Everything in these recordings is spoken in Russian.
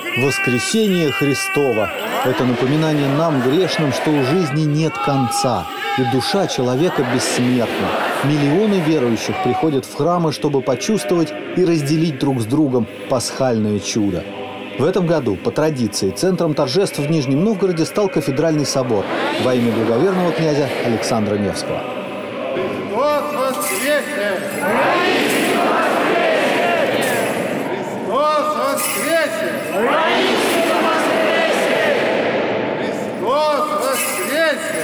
Воскресение Христово – это напоминание нам, грешным, что у жизни нет конца, и душа человека бессмертна. Миллионы верующих приходят в храмы, чтобы почувствовать и разделить друг с другом пасхальное чудо. В этом году, по традиции, центром торжеств в Нижнем Новгороде стал кафедральный собор во имя благоверного князя Александра Невского. Христос воскресе! Христос воскресе! Христос воскресе!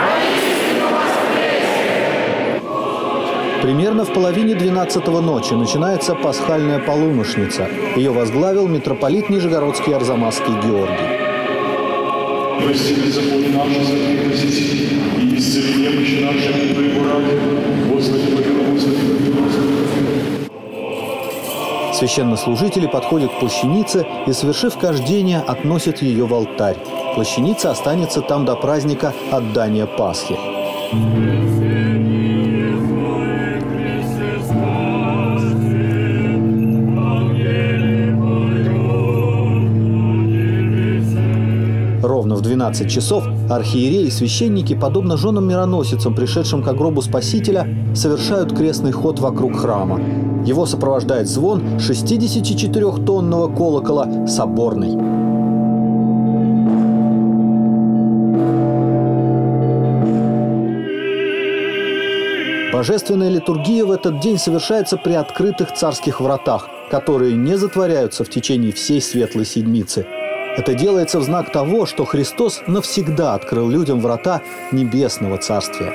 Примерно в половине 12-го ночи начинается пасхальная полуношница. Ее возглавил митрополит Нижегородский Арзамасский Георгий. Прости беззаконие наши, заклятости, и исцели немощи наши, Твоего ради, Господи, помилуй, Господи, помилуй. Священнослужители подходят к плащанице и, совершив кождение, относят ее в алтарь. Плащаница останется там до праздника отдания Пасхи. Ровно в 12 часов архиереи и священники, подобно женам-мироносицам, пришедшим к гробу Спасителя, совершают крестный ход вокруг храма. Его сопровождает звон 64-тонного колокола «Соборный». Божественная литургия в этот день совершается при открытых царских вратах, которые не затворяются в течение всей Светлой Седмицы. Это делается в знак того, что Христос навсегда открыл людям врата Небесного Царствия.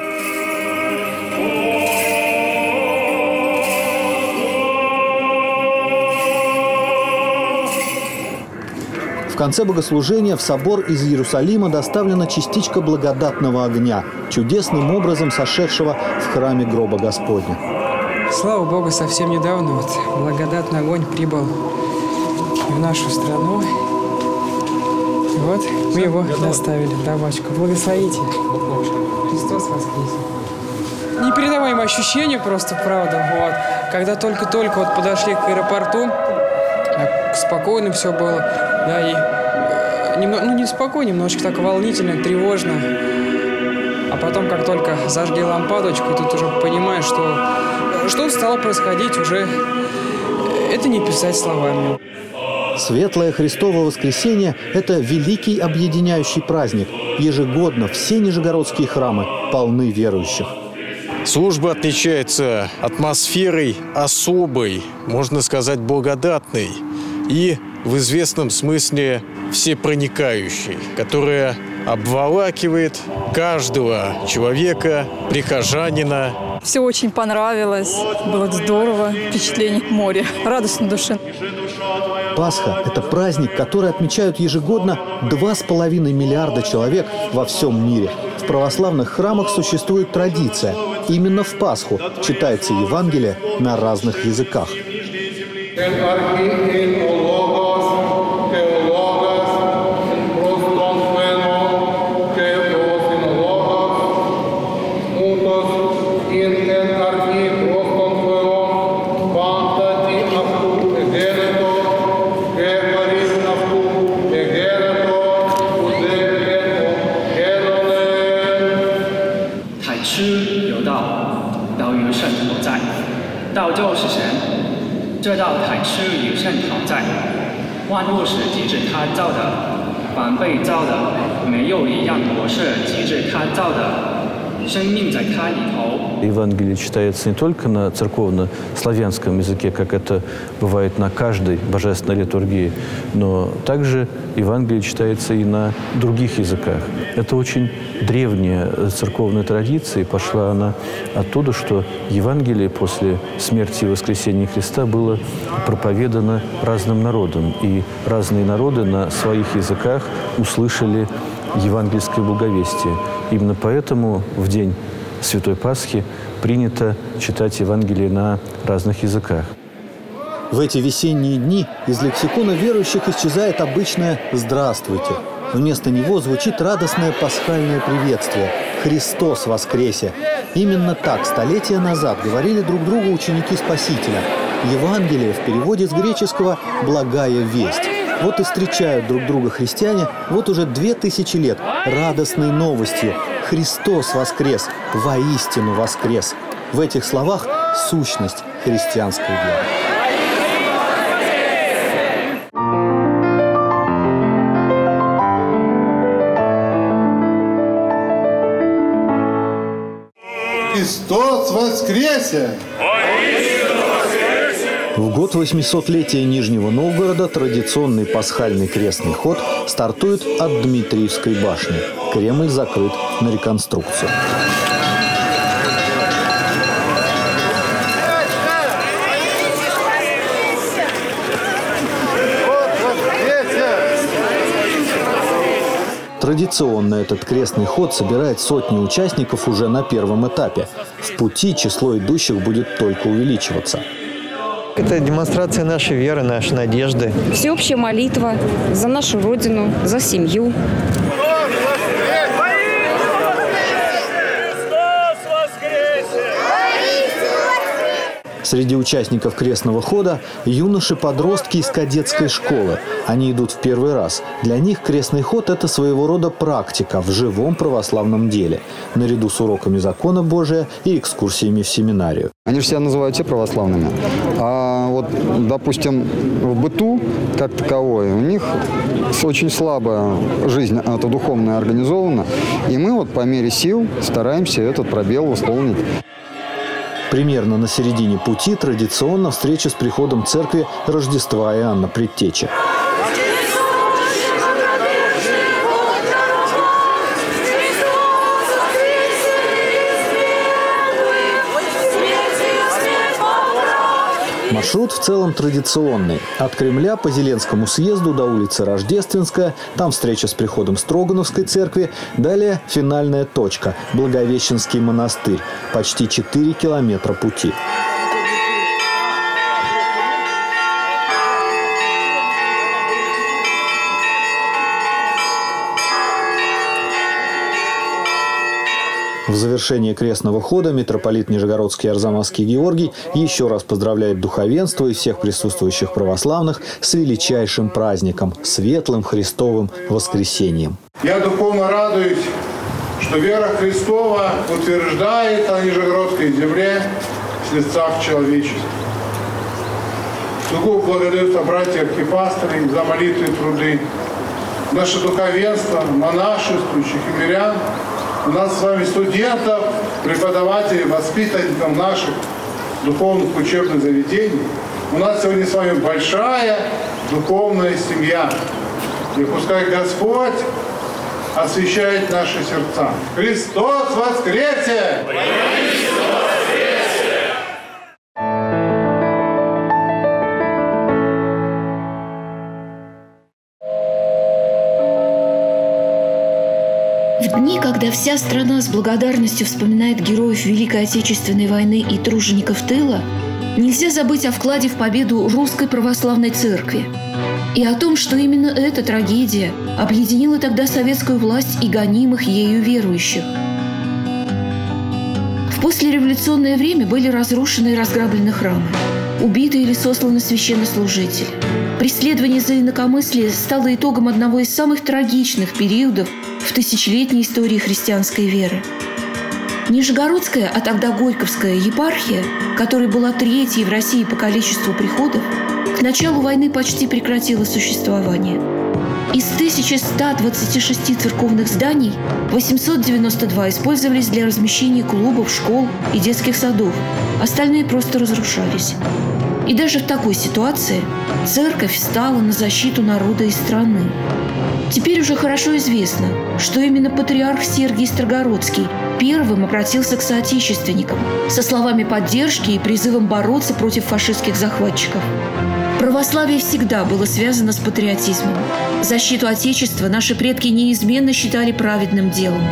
В конце богослужения в собор из Иерусалима доставлена частичка благодатного огня, чудесным образом сошедшего в храме гроба Господня. Слава Богу, совсем недавно благодатный огонь прибыл в нашу страну. Вот, мы его доставили. Да, батюшка, благословите. Христос воскресе. Непередаваемое ощущение просто, правда. Вот. Когда только-только вот подошли к аэропорту, спокойно все было. Да, и не спокойно, немножечко так волнительно, тревожно. А потом, как только зажгли лампадочку, и тут уже понимаешь, что стало происходить уже, это не писать словами. Светлое Христово воскресенье – это великий объединяющий праздник. Ежегодно все нижегородские храмы полны верующих. Служба отмечается атмосферой особой, можно сказать, благодатной и в известном смысле всепроникающей, которая обволакивает каждого человека, прихожанина. Все очень понравилось, было здорово, впечатление море, радостно душе. Пасха – это праздник, который отмечают ежегодно 2,5 миллиарда человек во всем мире. В православных храмах существует традиция. Именно в Пасху читается Евангелие на разных языках. Евангелие читается не только на церковно-славянском языке, как это бывает на каждой божественной литургии, но также Евангелие читается и на других языках. Это очень древняя церковная традиция, и пошла она оттуда, что Евангелие после смерти и воскресения Христа было проповедано разным народам, и разные народы на своих языках услышали евангельское благовестие. Именно поэтому в день Святой Пасхи принято читать Евангелие на разных языках. В эти весенние дни из лексикона верующих исчезает обычное «Здравствуйте». Вместо него звучит радостное пасхальное приветствие «Христос воскресе». Именно так столетия назад говорили друг другу ученики Спасителя. Евангелие в переводе с греческого «благая весть». Вот и встречают друг друга христиане вот уже 2000 лет радостной новостью. Христос воскрес, воистину воскрес. В этих словах сущность христианской веры. Христос воскресе! В год 800-летия Нижнего Новгорода традиционный пасхальный крестный ход стартует от Дмитриевской башни. Кремль закрыт на реконструкцию. Традиционно этот крестный ход собирает сотни участников уже на первом этапе. В пути число идущих будет только увеличиваться. Это демонстрация нашей веры, нашей надежды. Всеобщая молитва за нашу Родину, за семью. Среди участников крестного хода юноши-подростки из кадетской школы. Они идут в первый раз. Для них крестный ход – это своего рода практика в живом православном деле, наряду с уроками закона Божия и экскурсиями в семинарию. Они же себя называют все православными. А вот, допустим, в быту, как таковой, у них очень слабая жизнь эта духовная организована. И мы вот по мере сил стараемся этот пробел восполнить. Примерно на середине пути традиционно встреча с приходом церкви Рождества Иоанна Предтечи. Маршрут в целом традиционный. От Кремля по Зеленскому съезду до улицы Рождественская, там встреча с приходом Строгановской церкви, далее финальная точка – Благовещенский монастырь. Почти 4 километра пути. В завершение крестного хода митрополит Нижегородский и Арзамасский Георгий еще раз поздравляет духовенство и всех присутствующих православных с величайшим праздником – светлым Христовым воскресением. Я духовно радуюсь, что вера Христова утверждает на Нижегородской земле в сердцах человечества. Сугубо благодарю собратья архипастырей за молитвы и труды. Наше духовенство, монашествующих и мирян, у нас с вами студентов, преподавателей, воспитанников наших духовных учебных заведений. У нас сегодня с вами большая духовная семья. И пускай Господь освящает наши сердца. Христос воскресе! В дни, когда вся страна с благодарностью вспоминает героев Великой Отечественной войны и тружеников тыла, нельзя забыть о вкладе в победу Русской Православной Церкви и о том, что именно эта трагедия объединила тогда советскую власть и гонимых ею верующих. В послереволюционное время были разрушены и разграблены храмы, убиты или сосланы священнослужители. Преследование за инакомыслие стало итогом одного из самых трагичных периодов в тысячелетней истории христианской веры. Нижегородская, а тогда Горьковская епархия, которая была третьей в России по количеству приходов, к началу войны почти прекратила существование. Из 1126 церковных зданий 892 использовались для размещения клубов, школ и детских садов, остальные просто разрушались. И даже в такой ситуации церковь встала на защиту народа и страны. Теперь уже хорошо известно, что именно патриарх Сергий Строгородский первым обратился к соотечественникам со словами поддержки и призывом бороться против фашистских захватчиков. Православие всегда было связано с патриотизмом. Защиту Отечества наши предки неизменно считали праведным делом.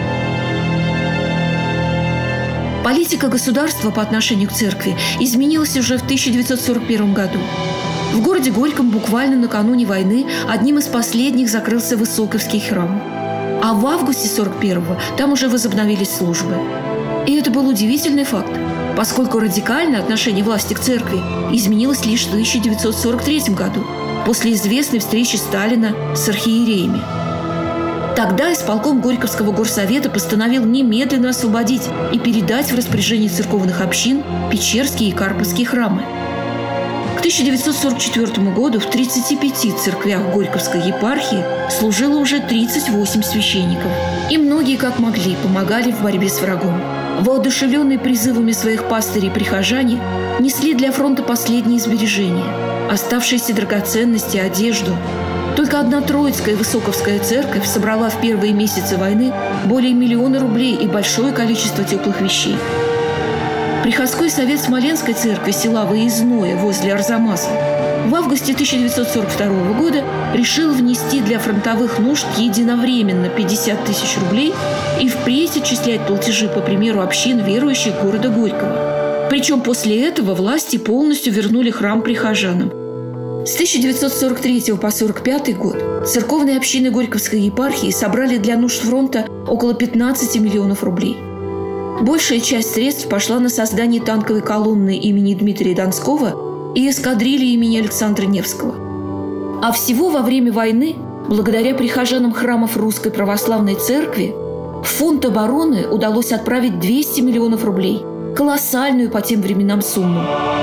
Политика государства по отношению к церкви изменилась уже в 1941 году. В городе Горьком буквально накануне войны одним из последних закрылся Высоковский храм. А в августе 1941-го там уже возобновились службы. И это был удивительный факт. поскольку радикально отношение власти к церкви изменилось лишь в 1943 году, после известной встречи Сталина с архиереями. Тогда исполком Горьковского горсовета постановил немедленно освободить и передать в распоряжение церковных общин Печерские и Карповские храмы. К 1944 году в 35 церквях Горьковской епархии служило уже 38 священников. И многие, как могли, помогали в борьбе с врагом. Воодушевленные призывами своих пастырей прихожане несли для фронта последние сбережения, оставшиеся драгоценности, одежду. Только одна Троицкая Высоковская церковь собрала в первые месяцы войны более 1 миллиона рублей и большое количество теплых вещей. Приходской совет Смоленской церкви села Выездное возле Арзамаса в августе 1942 года решил внести для фронтовых нужд единовременно 50 тысяч рублей и впредь отчислять платежи по примеру общин верующих города Горького. Причем после этого власти полностью вернули храм прихожанам. С 1943 по 1945 год церковные общины Горьковской епархии собрали для нужд фронта около 15 миллионов рублей. Большая часть средств пошла на создание танковой колонны имени Дмитрия Донского и эскадрильи имени Александра Невского. А всего во время войны, благодаря прихожанам храмов Русской Православной Церкви, в фонд обороны удалось отправить 200 миллионов рублей. Колоссальную по тем временам сумму.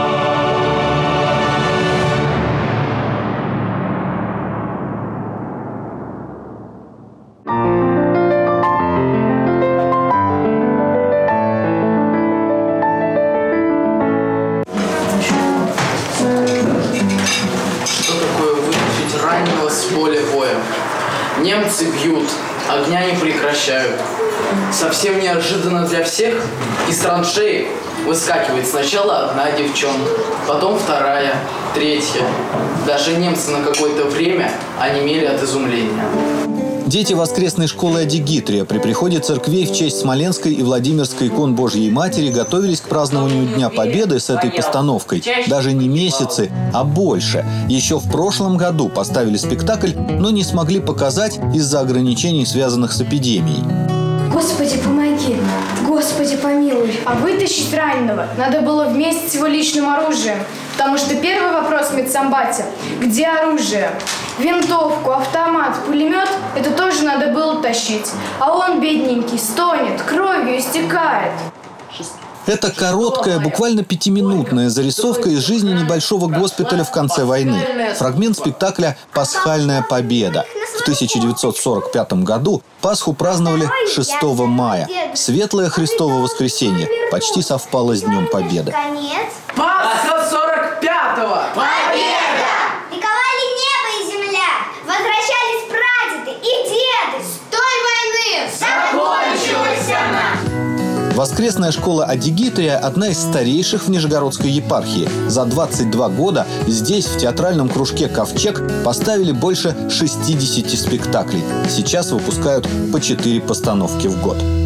Немцы бьют, огня не прекращают. Совсем неожиданно для всех из траншеи выскакивает сначала одна девчонка, потом вторая, третья. Даже немцы на какое-то время онемели от изумления. Дети воскресной школы Адигитрия при приходе церквей в честь Смоленской и Владимирской икон Божьей Матери готовились к празднованию Дня Победы с этой постановкой. Даже не месяцы, а больше. Еще в прошлом году поставили спектакль, но не смогли показать из-за ограничений, связанных с эпидемией. Господи, помоги! Господи, помилуй! А вытащить раненого надо было вместе с его личным оружием. Потому что первый вопрос в медсамбате – где оружие? Винтовку, автомат, пулемет – это тоже надо было тащить. А он, бедненький, стонет, кровью истекает. Это короткая, буквально 5-минутная зарисовка из жизни небольшого госпиталя в конце войны. Фрагмент спектакля «Пасхальная победа». В 1945 году Пасху праздновали 6 мая. Светлое Христово воскресенье почти совпало с Днем Победы. Пасха 45-го! Победа! Ликовали небо и земля, возвращались прадеды и деды с той войны. Закончилась она! Воскресная школа Адигитрия – одна из старейших в Нижегородской епархии. За 22 года здесь, в театральном кружке «Ковчег», поставили больше 60 спектаклей. Сейчас выпускают по 4 постановки в год.